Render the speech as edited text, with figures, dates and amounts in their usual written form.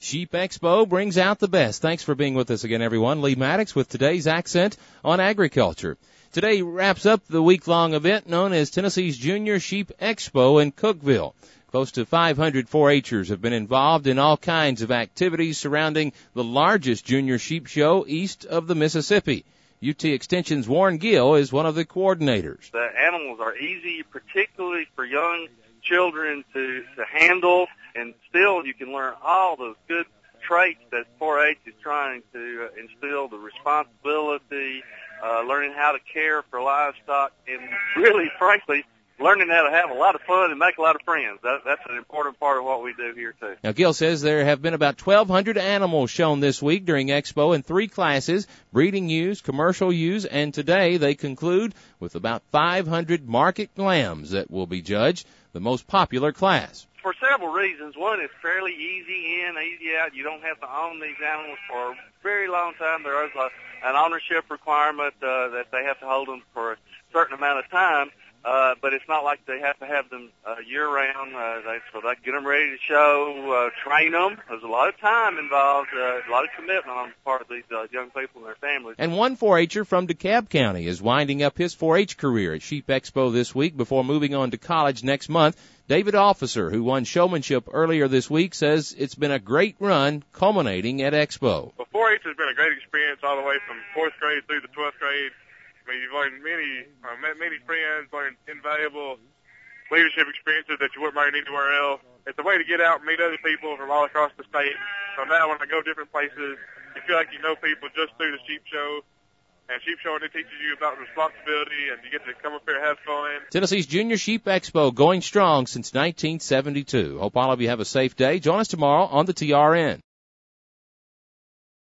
Sheep Expo brings out the best. Thanks for being with us again, everyone. Lee Maddox with today's accent on agriculture. Today wraps up the week-long event known as Tennessee's Junior Sheep Expo in Cookeville. Close to 500 4-H'ers have been involved in all kinds of activities surrounding the largest junior sheep show east of the Mississippi. UT Extension's Warren Gill is one of the coordinators. The animals are easy, particularly for young children to handle, and still you can learn all those good traits that 4-H is trying to instill, the responsibility, learning how to care for livestock, and really, frankly, learning how to have a lot of fun and make a lot of friends. That's an important part of what we do here, too. Now, Gill says there have been about 1,200 animals shown this week during Expo in 3 classes, breeding ewes, commercial ewes, and today they conclude with about 500 market lambs that will be judged, the most popular class. For several reasons. One, it's fairly easy in, easy out. You don't have to own these animals for a very long time. There is an ownership requirement that they have to hold them for a certain amount of time. But it's not like they have to have them year-round, so they get them ready to show, train them. There's a lot of time involved, a lot of commitment on the part of these young people and their families. And one 4-H'er from DeKalb County is winding up his 4-H career at Sheep Expo this week before moving on to college next month. David Officer, who won showmanship earlier this week, says it's been a great run culminating at Expo. Well, 4-H has been a great experience all the way from 4th grade through the 12th grade. I mean, you've learned met many friends, learned invaluable leadership experiences that you wouldn't learn anywhere else. It's a way to get out and meet other people from all across the state. So now when I go different places, you feel like you know people just through the sheep show. And sheep show, it teaches you about responsibility, and you get to come up here and have fun. Tennessee's Junior Sheep Expo going strong since 1972. Hope all of you have a safe day. Join us tomorrow on the TRN.